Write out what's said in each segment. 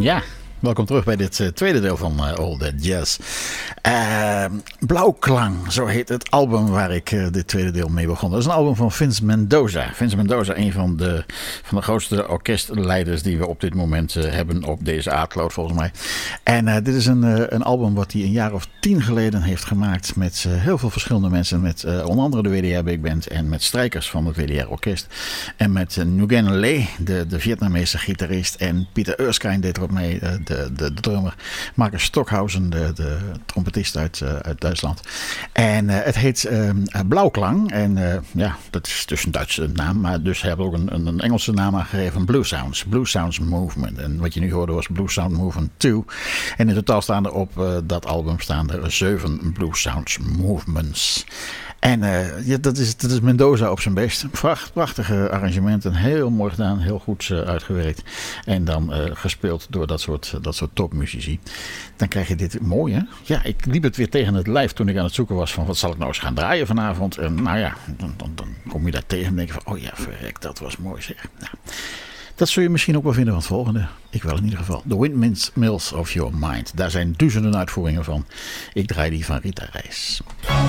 Ja, welkom terug bij dit tweede deel van All That Jazz. Blauwklang, zo heet het album waar ik dit tweede deel mee begon. Dat is een album van Vince Mendoza. Vince Mendoza, een van de grootste orkestleiders die we op dit moment hebben op deze aardkloot volgens mij. En dit is een album wat hij een jaar of 10 geleden heeft gemaakt met heel veel verschillende mensen. Met onder andere de WDR Big Band en met strijkers van het WDR Orkest. En met Nguyen Le, de Vietnamese gitarist. En Pieter Erskine deed erop mee, de drummer. Marcus Stockhausen, de trompetist uit Duitsland. En het heet Blauwklang. En ja, dat is dus een Duitse naam. Maar dus hebben ook een Engelse naam aangegeven. Blue Sounds. Blue Sounds Movement. En wat je nu hoorde was Blue Sound Movement 2. En in totaal staan er op dat album 7 Blue Sounds Movements. En ja, dat is Mendoza op zijn best. Prachtige arrangementen. Heel mooi gedaan. Heel goed uitgewerkt. En dan gespeeld door dat soort topmuzici. Dan krijg je dit mooi, hè? Ja, ik liep het weer tegen het lijf toen ik aan het zoeken was van wat zal ik nou eens gaan draaien vanavond. En nou ja, dan kom je daar tegen en denk je van, oh ja, verrek, dat was mooi zeg. Nou, dat zul je misschien ook wel vinden van het volgende. Ik wel in ieder geval. The Windmills of Your Mind. Daar zijn duizenden uitvoeringen van. Ik draai die van Rita Reis.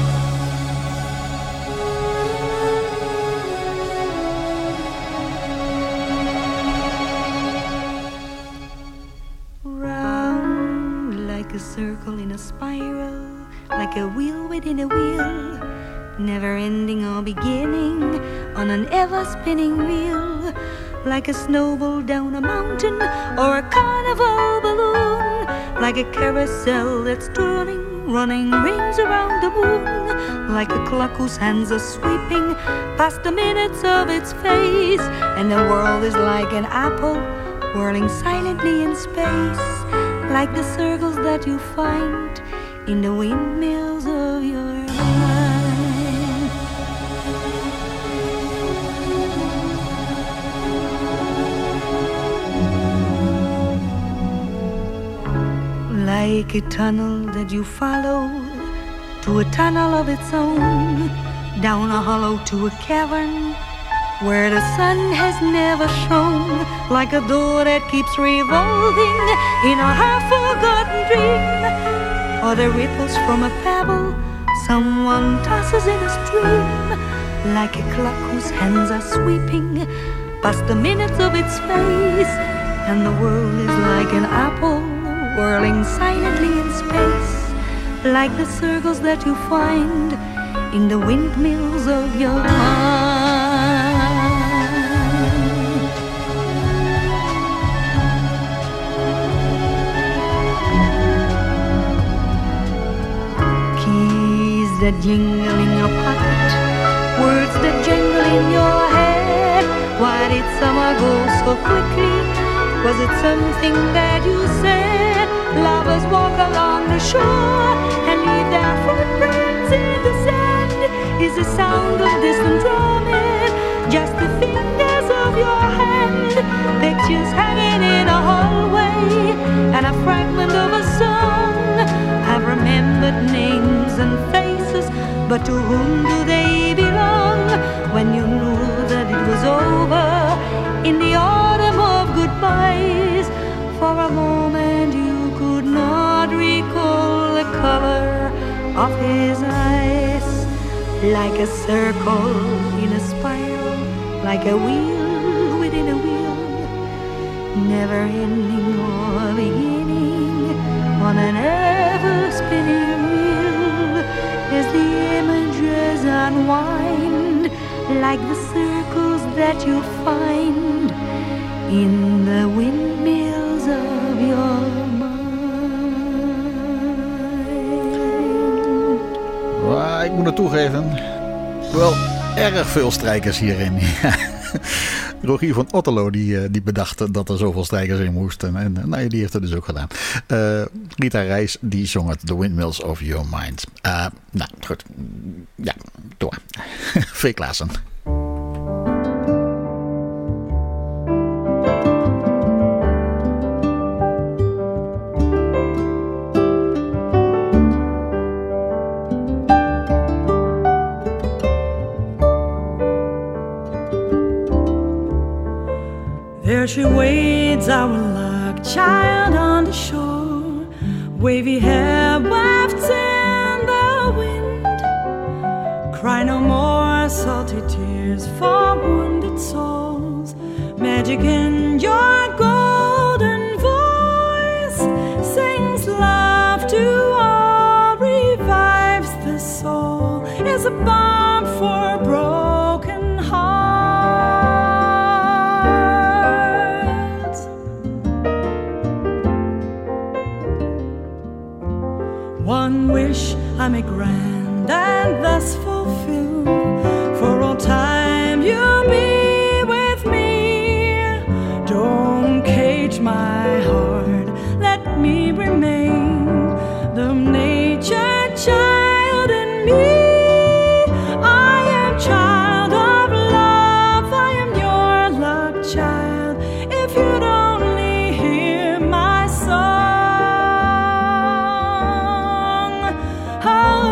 Like a circle in a spiral, like a wheel within a wheel, never ending or beginning on an ever spinning wheel, like a snowball down a mountain or a carnival balloon, like a carousel that's turning, running rings around the moon, like a clock whose hands are sweeping past the minutes of its face, and the world is like an apple whirling silently in space. Like the circles that you find in the windmills of your mind. Like a tunnel that you follow to a tunnel of its own, down a hollow to a cavern where the sun has never shone, like a door that keeps revolving in a half-forgotten dream, or the ripples from a pebble someone tosses in a stream, like a clock whose hands are sweeping past the minutes of its face, and the world is like an apple whirling silently in space, like the circles that you find in the windmills of your mind. That jingle in your pocket, words that jangle in your head. Why did summer go so quickly? Was it something that you said? Lovers walk along the shore and leave their footprints in the sand. Is the sound of distant drumming just the fingers of your hand? Pictures hanging in a hallway and a fragment of a song. I've remembered names and faces, but to whom do they belong? When you knew that it was over in the autumn of goodbyes, for a moment you could not recall the color of his eyes. Like a circle in a spiral, like a wheel within a wheel, never ending or beginning on an ever-spinning wheel, as the images unwind, like the circles that you find in the windmills of your mind. Ik moet het toegeven, wel erg veel strijkers hierin. Rogier van Otterlo die bedacht dat er zoveel strijkers in moesten. En nou, die heeft het dus ook gedaan. Rita Reis die zong het The Windmills of Your Mind. Nou goed, ja, door. V. Klaassen. There she wades our luck child on the shore, wavy hair wafts in the wind. Cry no more salty tears for wounded souls. Magic in your golden voice sings love to all, revives the soul, is a balm for broken hearts. One wish I may grant and thus fulfill, for all time you'll be with me. Don't cage my heart, let me remain the nature child in me. I am child of love, I am your luck child. If you'd only hear my song, oh,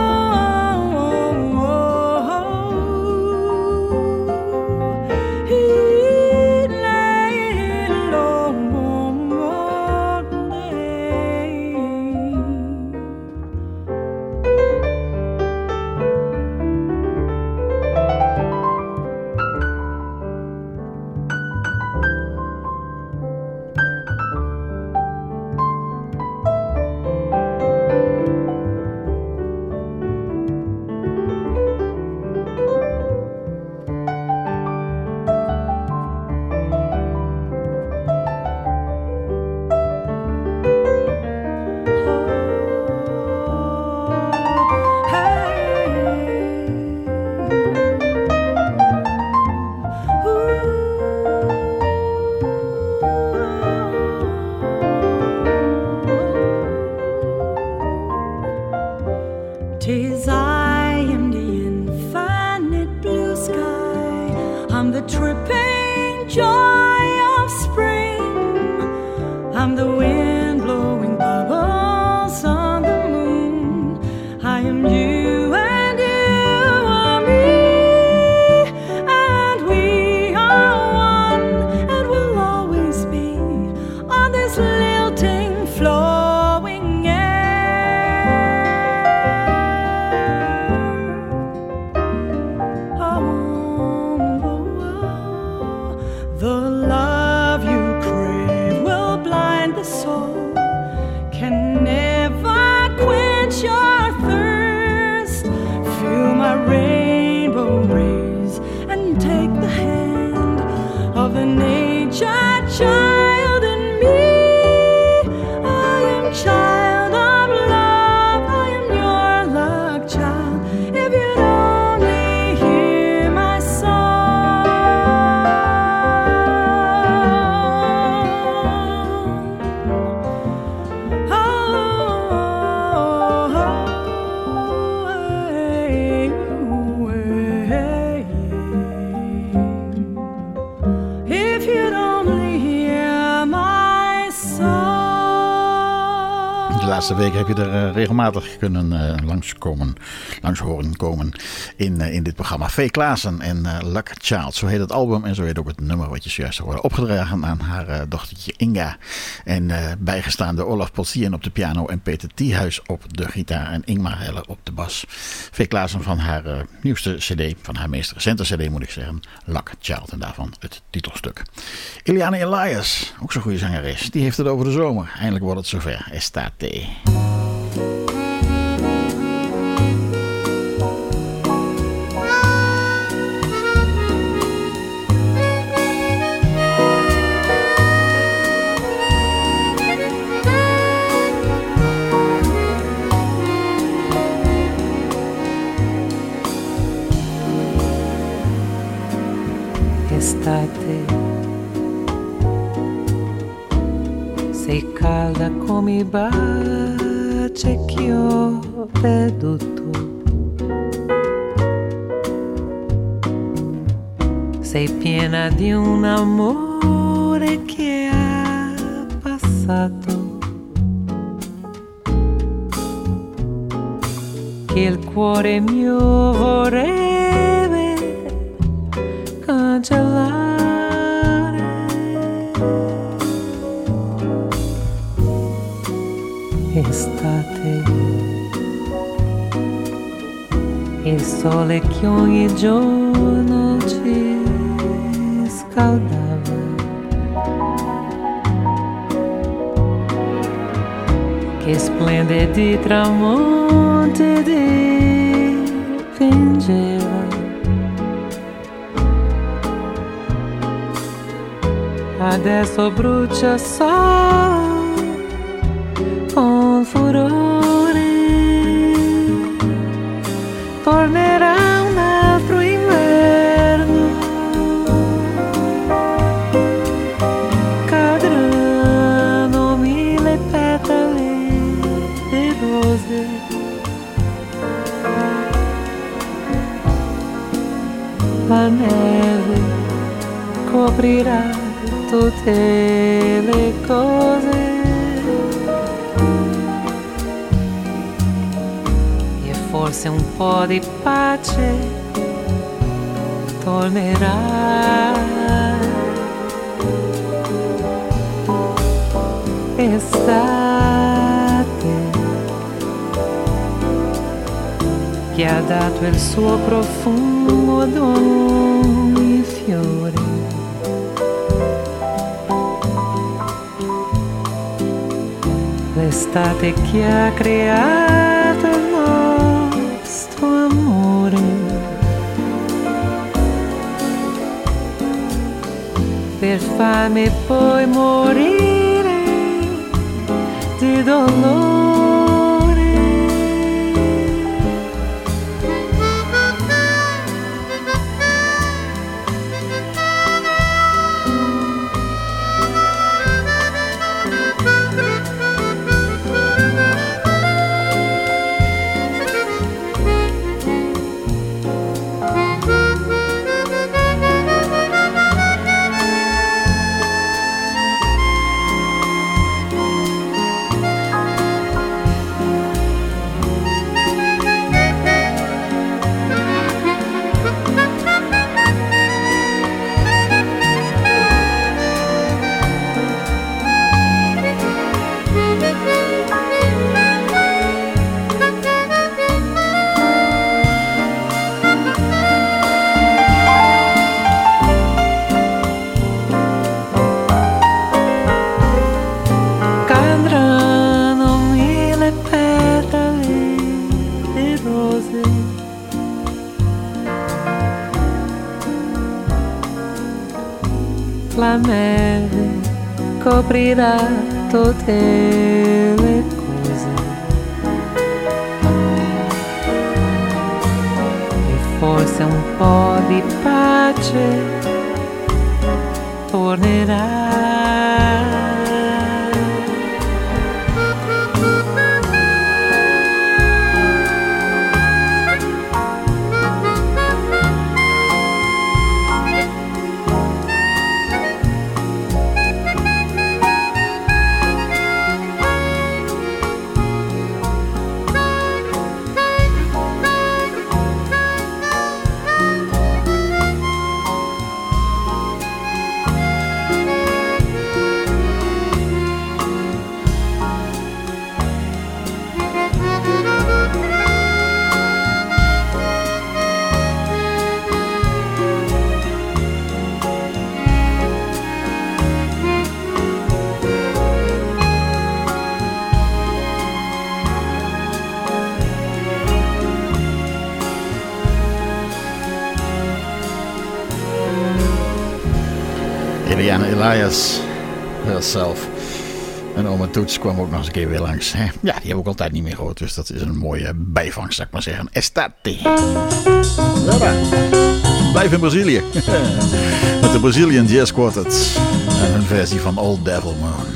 tis I am the infinite blue sky. I'm the tripping joy of spring. I'm the wind blowing bubbles on the moon. I am you and you are me, and we are one and will always be on this lilting flowing air. The love you crave will blind the soul, can never quench your thirst. Feel my rainbow rays and take the hand of the nature child in me. I am child of love, I am your luck child. If you'd only hear my song, oh, if you'd only hear my song. De laatste week heb je er regelmatig kunnen langs horen komen in dit programma. Vee Klaassen en Luck Child, zo heet het album en zo heet ook het nummer wat je zojuist hoorde. Opgedragen aan haar dochtertje Inga en bijgestaan door Olaf Polsien op de piano en Peter Thiehuis op de gitaar en Ingmar Heller op de bas. Vee Klaassen van haar nieuwste cd, van haar meest recente cd moet ik zeggen, Luck Child, en daarvan het titelstuk. Iliana Elias, ook zo'n goede zangeres, die heeft het over de zomer. Eindelijk wordt het zover. Estate. Estate, sei calda come i baci che ho perduto. Sei piena di un amore che ha passato, che il cuore mio vorrebbe cancellare. il sole che ogni giorno ci scaldava, che splendidi tramonti dipingeva. Adesso brucia solo con furore, tornerà un altro inverno, cadranno 1000 petali di rose, la neve coprirà tutte le cose e forse un po' di pace tornerà. Estate che ha dato il suo profumo ad ogni fiore, l'estate che ha creato il nostro amore, per farmi poi morire di dolore. La neve coprirà tutte le cose e forse un po' di pace tornerà. Eliane Elias herself. En Oma Toets kwam ook nog eens een keer weer langs. Hè? Ja, die heb ik altijd niet meer gehoord. Dus dat is een mooie bijvangst, zou ik maar zeggen. Estate. Blijf in Brazilië. Met de Brazilian Jazz Quartet. En een versie van Old Devil Moon.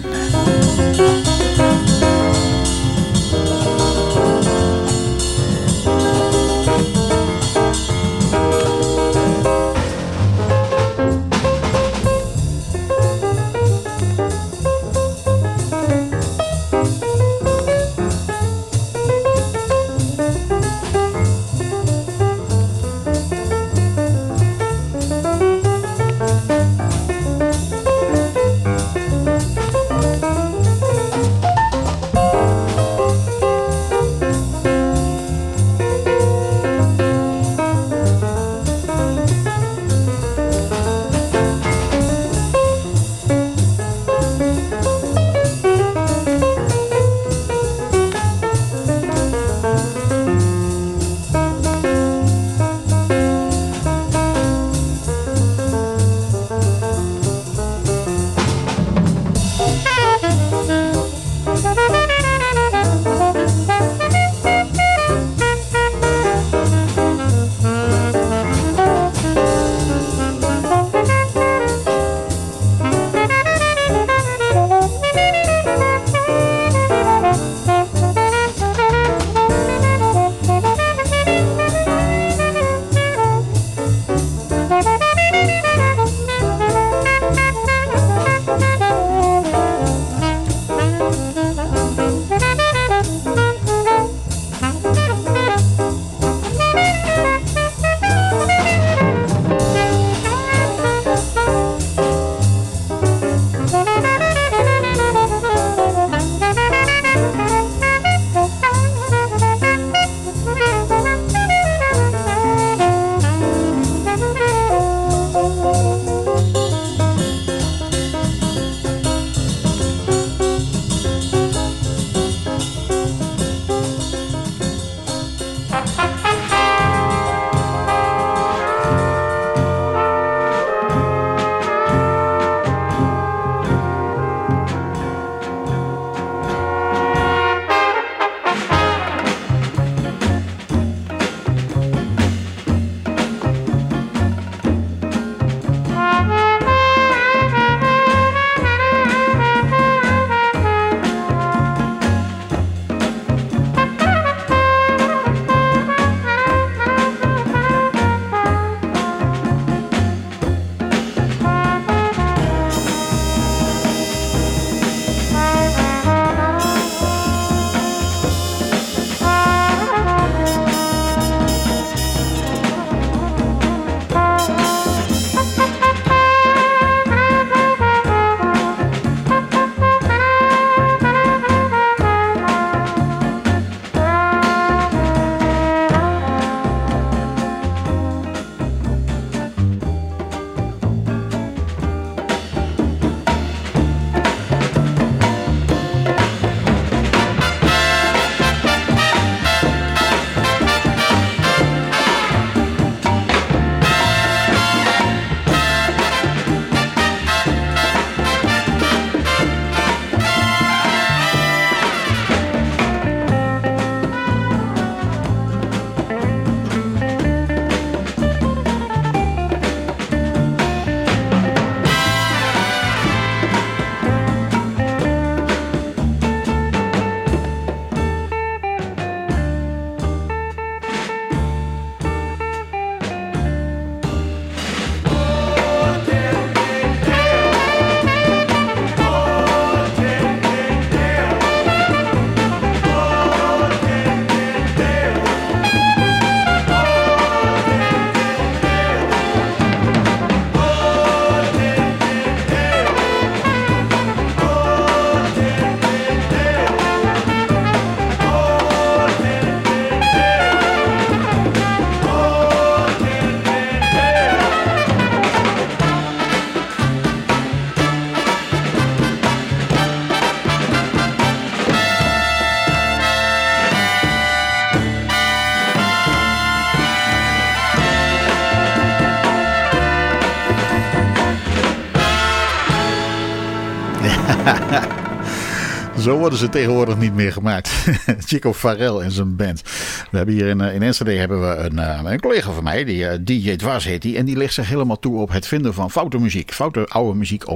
Zo worden ze tegenwoordig niet meer gemaakt. Chico Farrell en zijn band. We hebben hier in Enschede hebben we een collega van mij, die DJ Dwars heet die. En die legt zich helemaal toe op het vinden van foute muziek. Foute oude muziek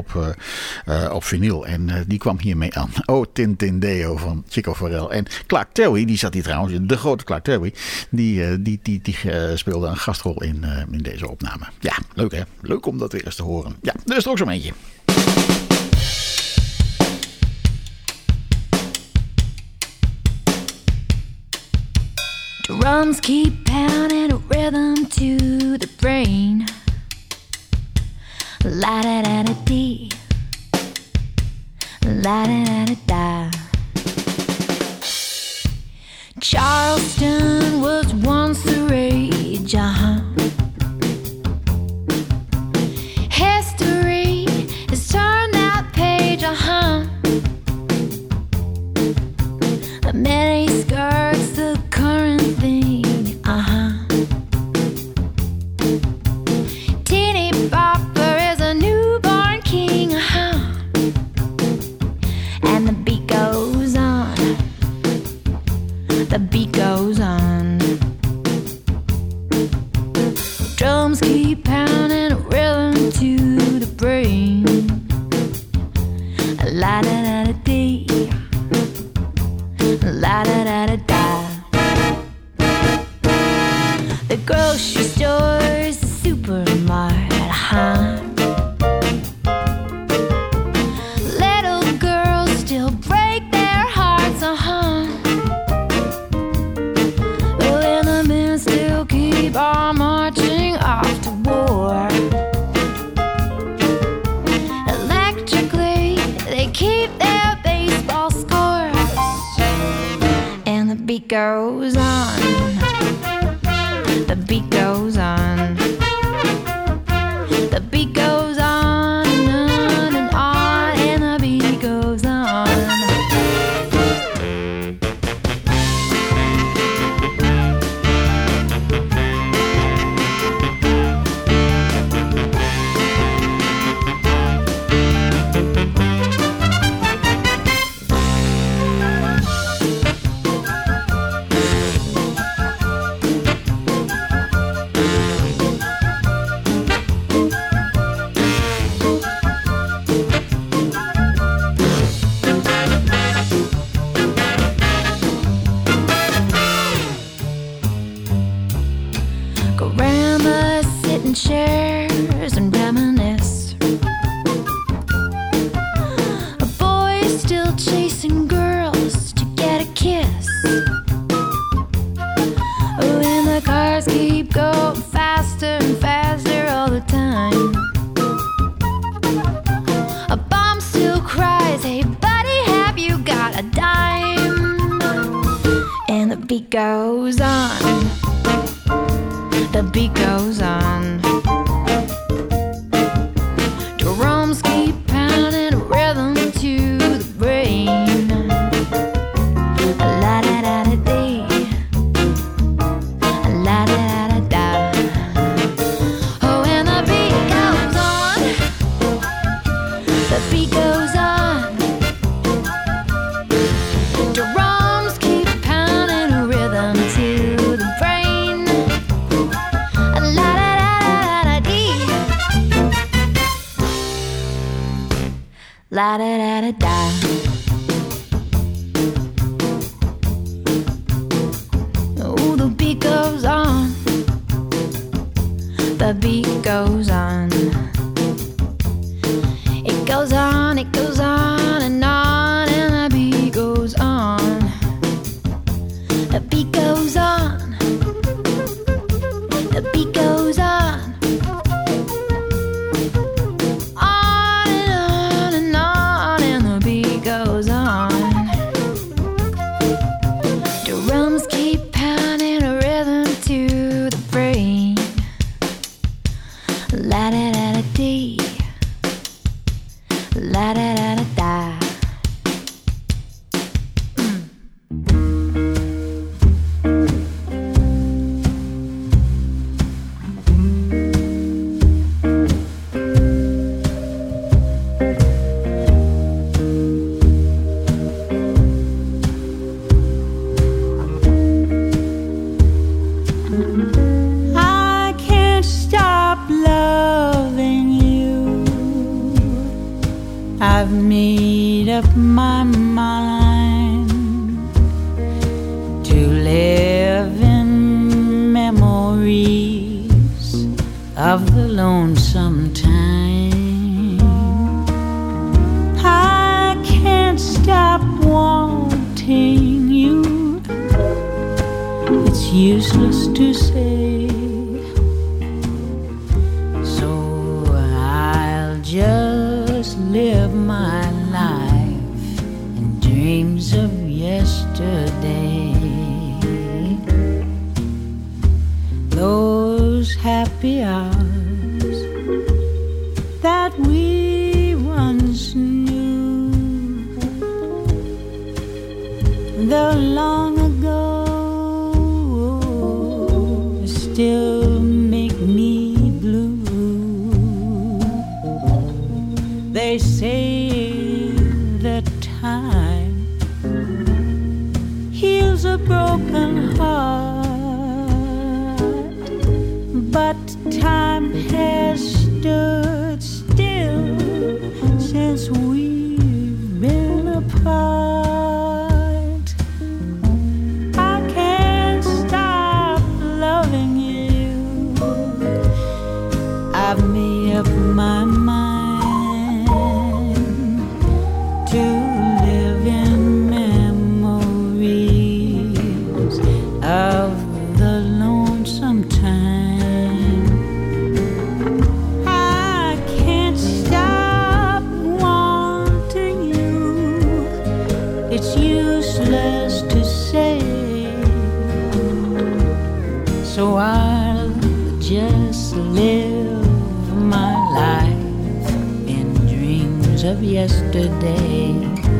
op vinyl. En die kwam hiermee aan. Oh Tintindeo van Chico Farrell. En Clark Terry, die zat hier trouwens. De grote Clark Terry. Die speelde een gastrol in deze opname. Ja, leuk hè. Leuk om dat weer eens te horen. Ja, er is er ook zo'n eentje. Drums keep pounding a rhythm to the brain. La da da da dee, la da da da da. Charleston was once the rage, History has turned that page, Many skirts the current thing, Teeny bopper is a newborn king, And the beat goes on. The beat goes on. Drums keep pounding a rhythm to the brain. La da da da dee, la da da da da. The grocery store's the supermarket, Little girls still break their hearts, Well, and the men still keep on marching off to war. Electrically, they keep their baseball scores. And the beat goes on. The beat goes on. The beat goes on and on and on, and the beat goes on. Panorama, sit in chairs and reminisce. Boys still chasing girls to get a kiss. And the cars keep going faster and faster all the time. A bomb still cries, hey buddy, have you got a dime? And the beat goes on. The beat goes on. Drums keep pounding a rhythm to the brain. La da da da dee. La da da da da. Oh, and the beat goes on. The beat goes on. Drums keep pounding a rhythm to the brain. La da da da da dee. La da da da da. Oh, the beat goes on. The beat goes on. It goes on, it goes on and on, and the beat goes on. The beat goes on. The beat goes on. On and on and on, and the beat goes on. Drums keep pounding a rhythm to the brain. La da da da dee. La da da da da. I can't stop loving you. I've made up my mind to live in memories of the lonesome time. I can't stop wanting you. It's useless to say, so I'll just live my life in dreams of yesterday. Those happy hours that we once knew, though long ago, still make me blue. They say that time heals a broken heart, but time has stood still since we've been apart. I can't stop loving you. I've made up my mind to live in memories of the lonesome time. I can't stop wanting you. It's useless to say, so I'll just live my life in dreams of yesterday.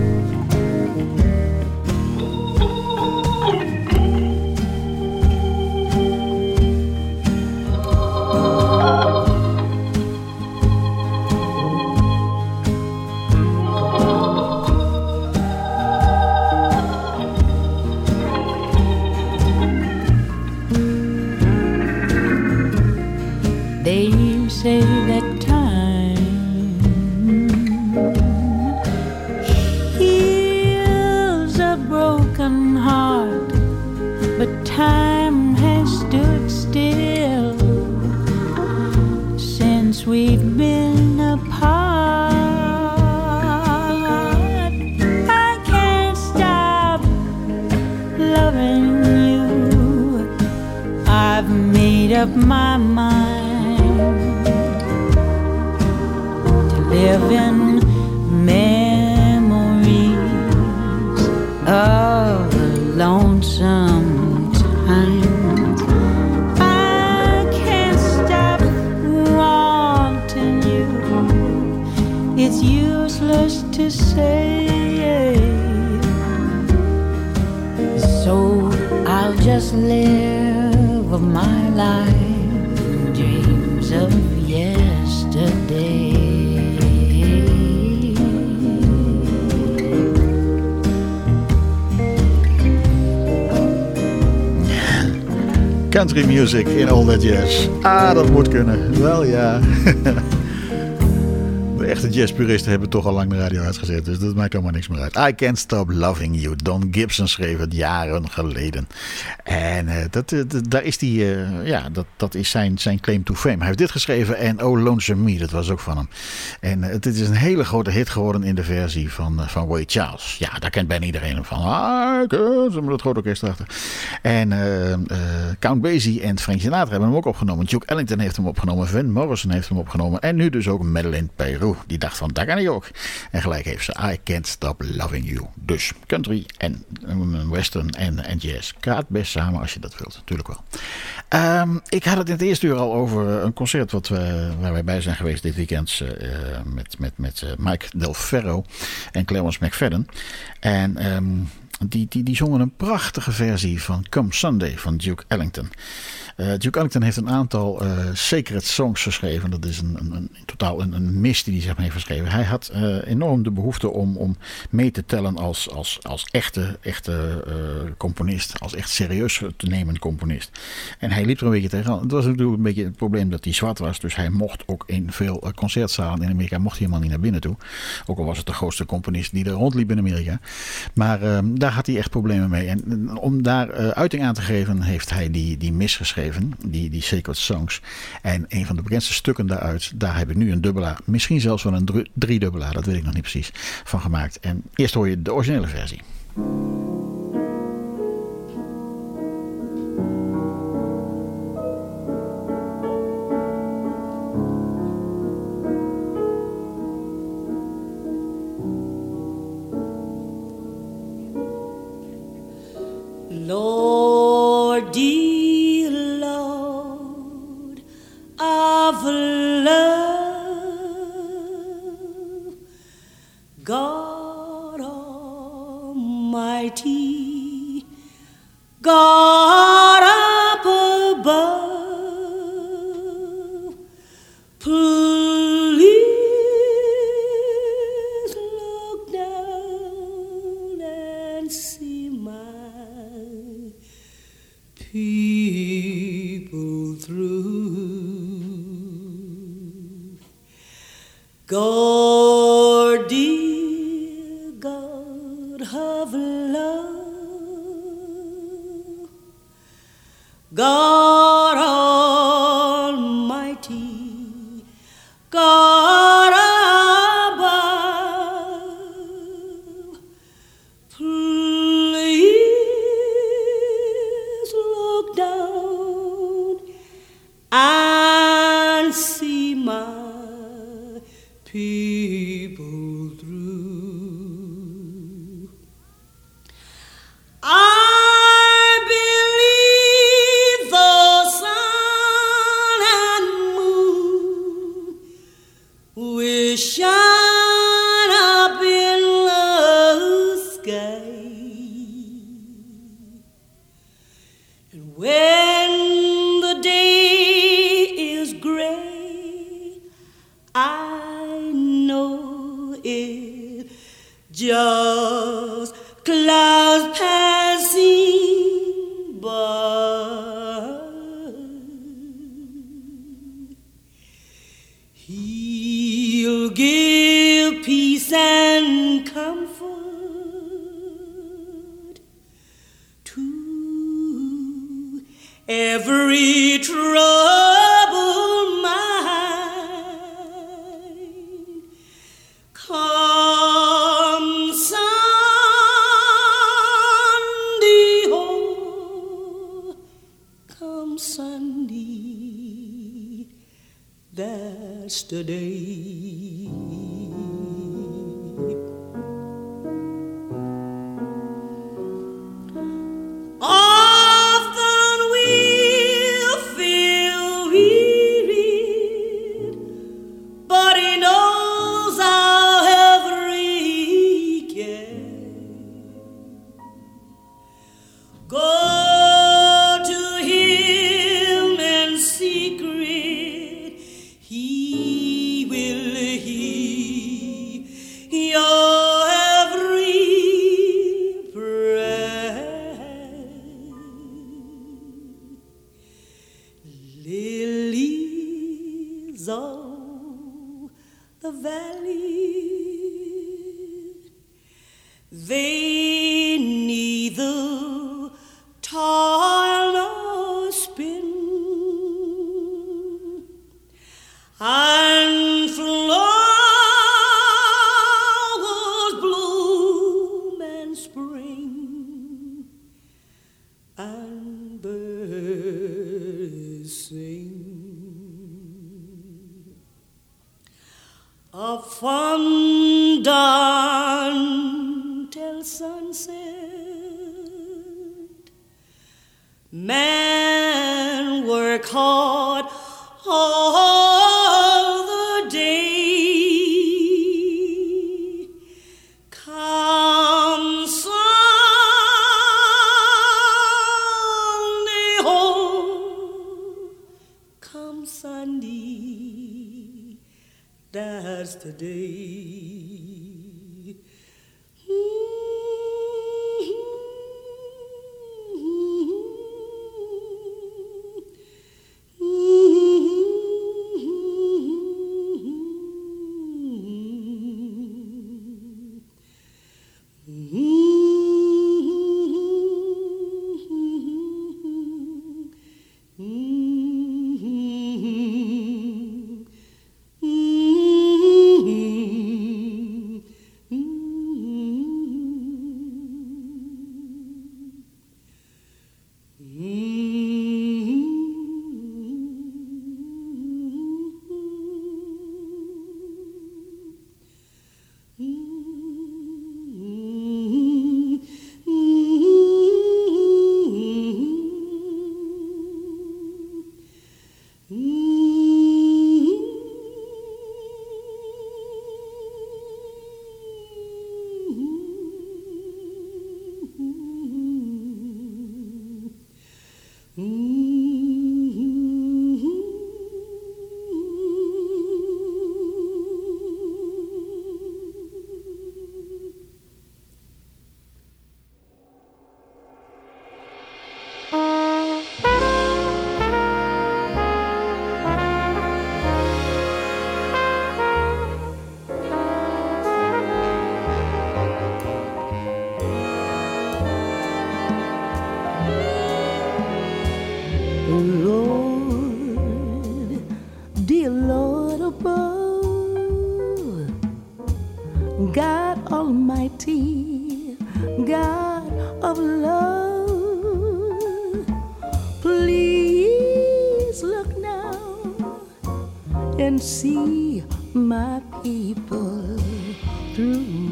They say that time up my mind to live in memories of the lonesome times. I can't stop wanting you. It's useless to say. So I'll just live my life in dreams of yesterday. Country music in all that jazz. Ah, dat moet kunnen. Wel ja. De echte jazzpuristen hebben toch al lang de radio uitgezet, dus dat maakt allemaal niks meer uit. I Can't Stop Loving You. Don Gibson schreef het jaren geleden. En daar is die, dat is zijn claim to fame. Hij heeft dit geschreven en Oh Lonesome Me, dat was ook van hem. En het is een hele grote hit geworden in de versie van Ray Charles. Ja, daar kent bijna iedereen hem van. Ze hebben dat grote orkest achter. En Count Basie en Frank Sinatra hebben hem ook opgenomen. Duke Ellington heeft hem opgenomen. Van Morrison heeft hem opgenomen. En nu dus ook Madeleine Peyrou. Die dacht van, daar kan ik ook. En gelijk heeft ze I Can't Stop Loving You. Dus country en western en jazz. Gaat best samen als je dat wilt. Natuurlijk wel. Ik had het in het eerste uur al over een concert waar wij bij zijn geweest dit weekend. Met Mike Del Ferro en Clarence McFadden. En die zongen een prachtige versie van Come Sunday van Duke Ellington. Duke Ellington heeft een aantal sacred songs geschreven. Dat is in totaal een mist die hij zich heeft geschreven. Hij had enorm de behoefte om mee te tellen als echte componist. Als echt serieus te nemen componist. En hij liep er een beetje tegenaan. Het was natuurlijk een beetje het probleem dat hij zwart was. Dus hij mocht ook in veel concertzalen in Amerika mocht hij helemaal niet naar binnen toe. Ook al was het de grootste componist die er rondliep in Amerika. Maar daar had hij echt problemen mee. En om daar uiting aan te geven heeft hij die mis geschreven. Die Sacred Songs. En een van de bekendste stukken daaruit, daar heb ik nu een dubbela, misschien zelfs wel een driedubbela, dat weet ik nog niet precies, van gemaakt. En eerst hoor je de originele versie. Lord, dear Lord of love, God Almighty, God up above, please look down and see my people through. God, dear God of love, God Almighty, God above, please look down and see my people through. I believe the sun and moon will shine up in the sky, and when the day is gray, I know it just clouds passing by. He'll give peace and comfort to every troubled mind. Come Sunday, oh, come Sunday, that's the day. Often we'll feel weary, but He knows our every care. Go to Him in secret, He will hear your every prayer. Lilies of the valley, they neither toil nor spin, and flowers bloom in spring, and birds sing. Up from dawn till sunset, men work hard all the day. Come Sunday, oh, come Sunday, that's the day. Lord, dear Lord above, God Almighty, God of love, please look now and see my people through.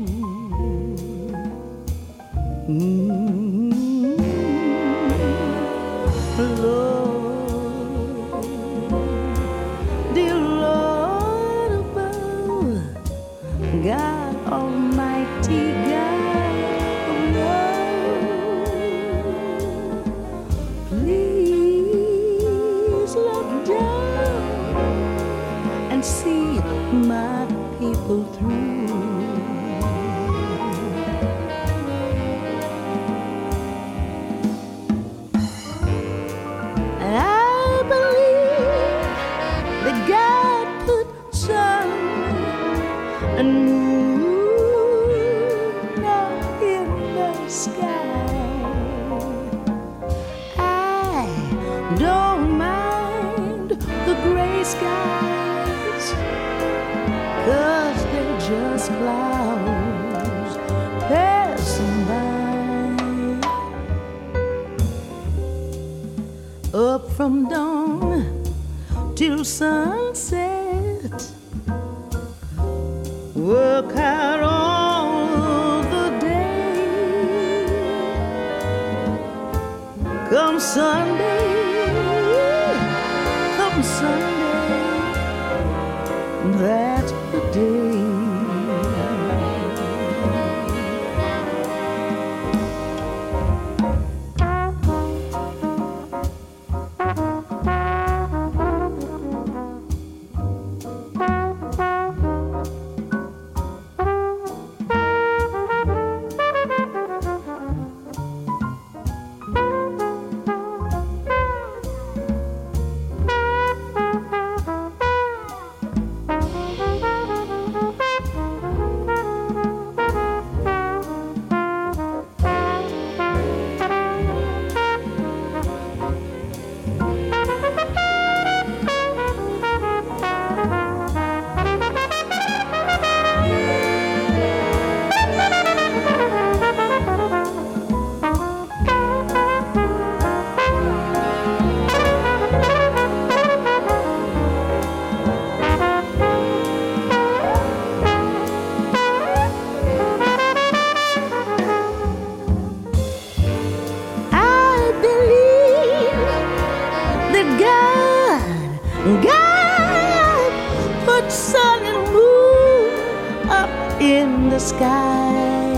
Lord, dear Lord above, God Almighty, God of love, please look down and see my people through. And moon up in the sky. I don't mind the gray skies, 'cause they're just clouds passing by. Up from dawn till sunset. Work out all the day. Come Sunday, that's the day. God put sun and moon up in the sky.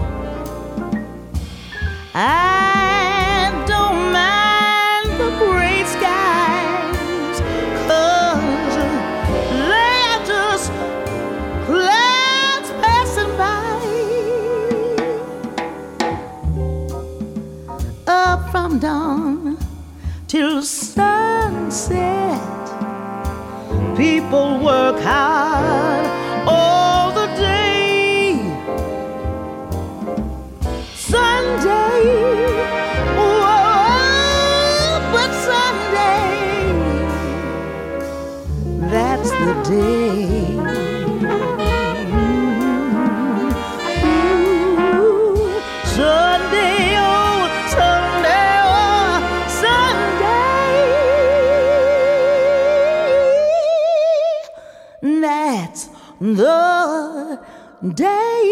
I don't mind the great skies, 'cause they're just clouds passing by. Up from dawn till sunset, people work hard all the day. Sunday, oh, but Sunday, that's the day. Ooh, Sunday, oh, Sunday, oh, Sunday, that's the day.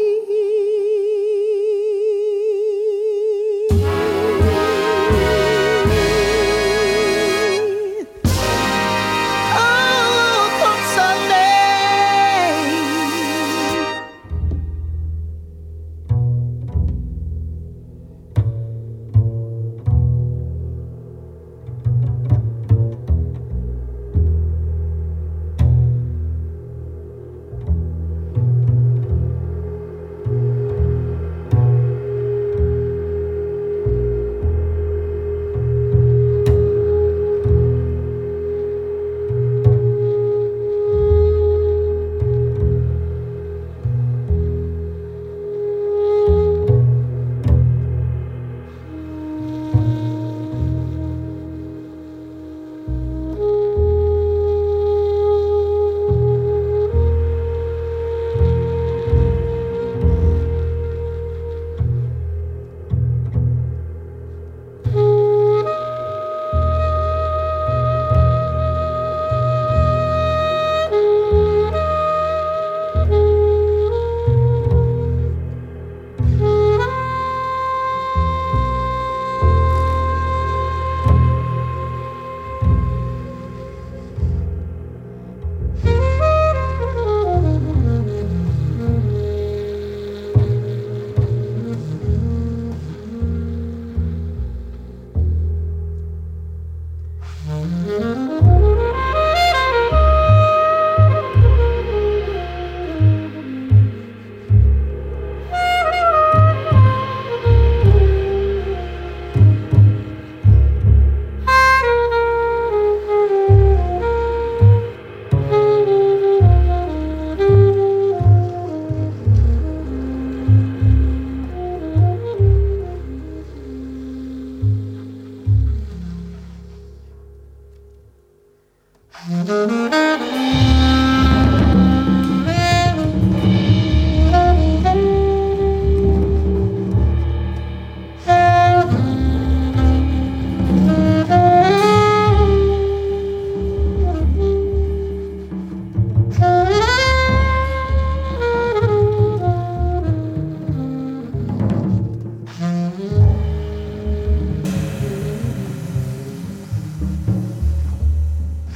Oh, come Sunday.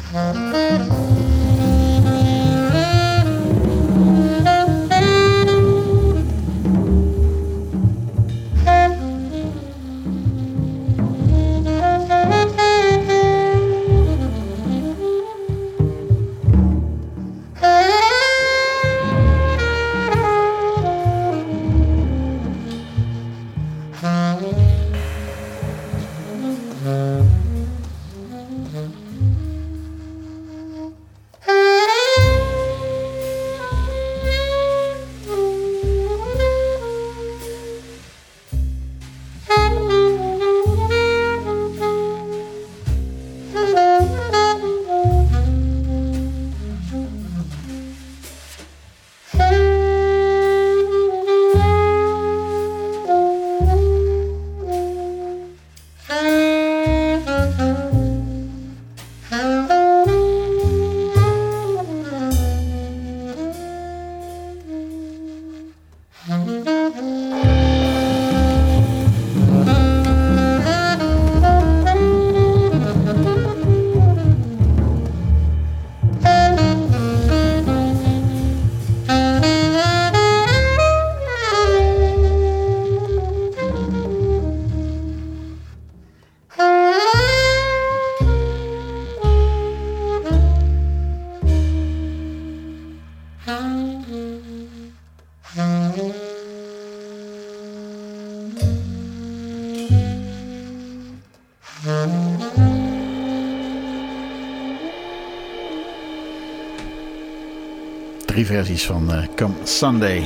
Drie versies van Come Sunday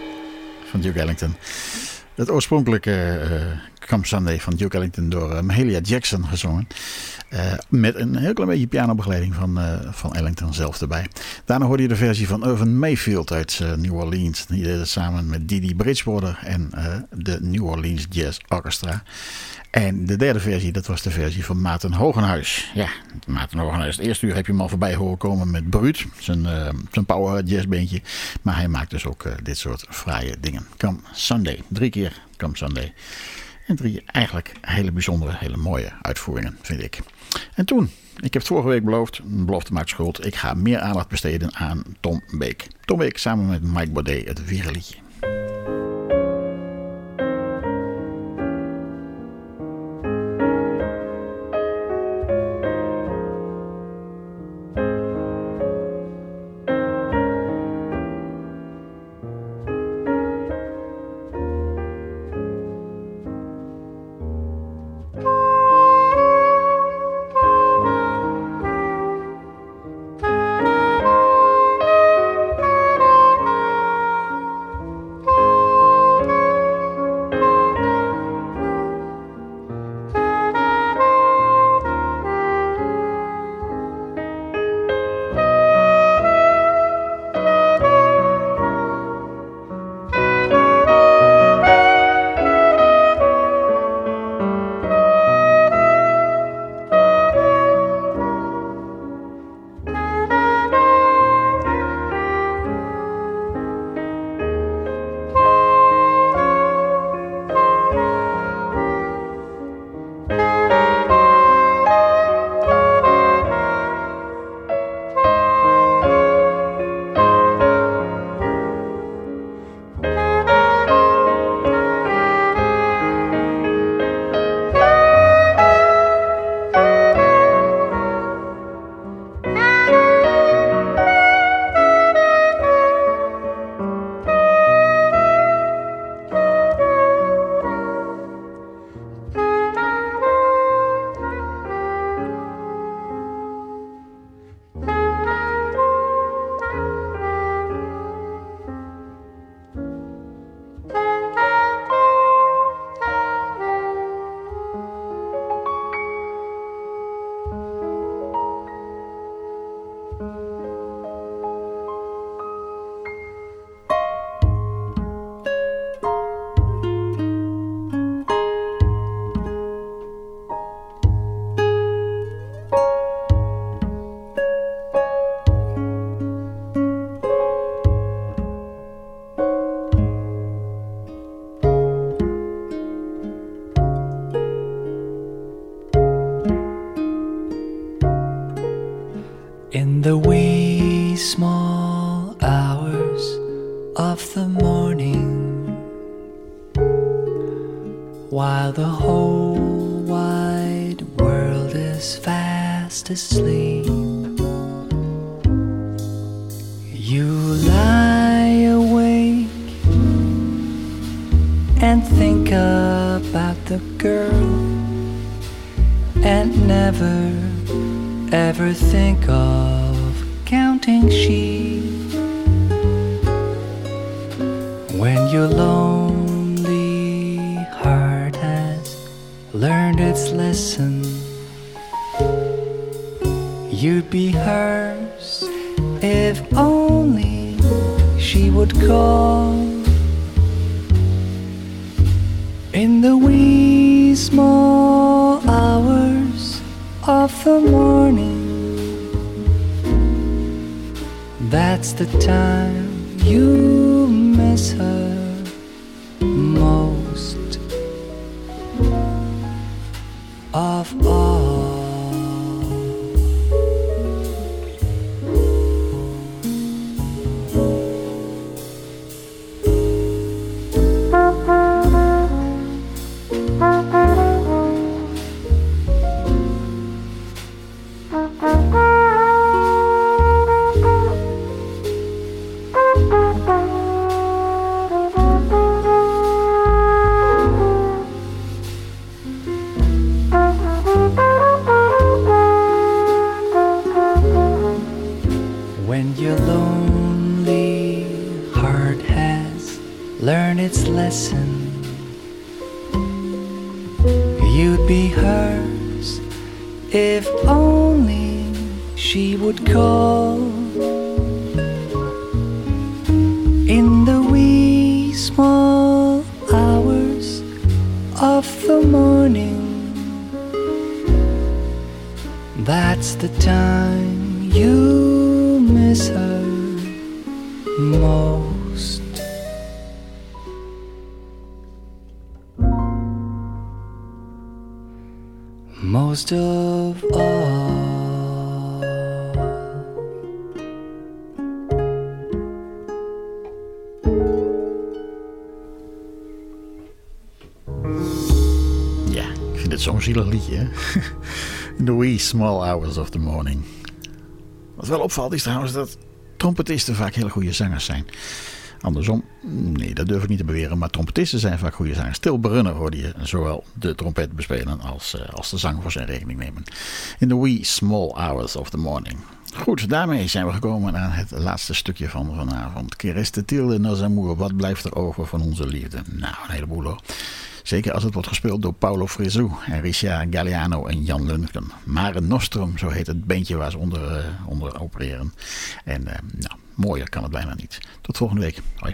van Duke Ellington. Het oorspronkelijke Come Sunday van Duke Ellington door Mahalia Jackson gezongen. Met een heel klein beetje pianobegeleiding van Ellington zelf erbij. Daarna hoorde je de versie van Irvin Mayfield uit New Orleans. Die deed het samen met Didi Bridgewater en de New Orleans Jazz Orchestra. En de derde versie, dat was de versie van Maarten Hogenhuis. Ja, Maarten Hogenhuis. Het eerste uur heb je hem al voorbij horen komen met Bruut. Zijn power jazzbeentje. Maar hij maakt dus ook dit soort fraaie dingen. Come Sunday. 3 keer Come Sunday. En 3 eigenlijk hele bijzondere, hele mooie uitvoeringen, vind ik. En toen, ik heb het vorige week beloofd, belofte maakt schuld. Ik ga meer aandacht besteden aan Tom Beek. Tom Beek samen met Mike Baudet, het Wiegerliedje. In the wee small hours of the morning, while the whole wide world is fast asleep, you lie awake and think about the girl and never ever think of counting sheep. When your lonely heart has learned its lesson, you'd be hers if only she would call. In the wee small hours of the morning, that's the time you miss her most of all. When your lonely heart has learned its lesson, you'd be hers if only she would call. In the wee small hours of the morning, that's the time you miss her most. Most of all. Ja, ik vind het zo'n zielig liedje, hè? In the wee small hours of the morning. Wat wel opvalt is trouwens dat trompetisten vaak hele goede zangers zijn. Andersom, nee, dat durf ik niet te beweren, maar trompetisten zijn vaak goede zangers. Til Brunner hoorde je zowel de trompet bespelen als de zang voor zijn rekening nemen. In the wee small hours of the morning. Goed, daarmee zijn we gekomen aan het laatste stukje van vanavond. Que reste-t-il de nos amours? Wat blijft er over van onze liefde? Nou, een heleboel hoor. Zeker als het wordt gespeeld door Paolo Fresu en Richard Galliano en Jan Lundgren. Mare Nostrum, zo heet het bandje waar ze onder opereren. En nou, mooier kan het bijna niet. Tot volgende week. Hoi.